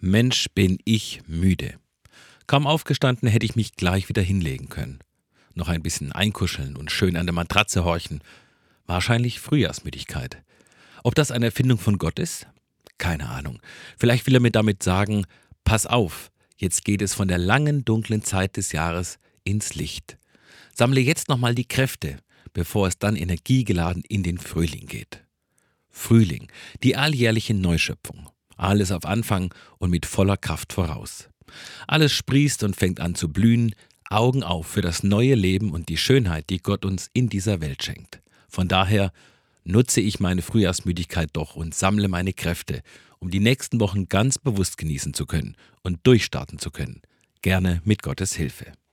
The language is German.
Mensch, bin ich müde. Kaum aufgestanden, hätte ich mich gleich wieder hinlegen können. Noch ein bisschen einkuscheln und schön an der Matratze horchen. Wahrscheinlich Frühjahrsmüdigkeit. Ob das eine Erfindung von Gott ist? Keine Ahnung. Vielleicht will er mir damit sagen, pass auf, jetzt geht es von der langen, dunklen Zeit des Jahres ins Licht. Sammle jetzt nochmal die Kräfte, bevor es dann energiegeladen in den Frühling geht. Frühling, die alljährliche Neuschöpfung. Alles auf Anfang und mit voller Kraft voraus. Alles sprießt und fängt an zu blühen, Augen auf für das neue Leben und die Schönheit, die Gott uns in dieser Welt schenkt. Von daher nutze ich meine Frühjahrsmüdigkeit doch und sammle meine Kräfte, um die nächsten Wochen ganz bewusst genießen zu können und durchstarten zu können. Gerne mit Gottes Hilfe.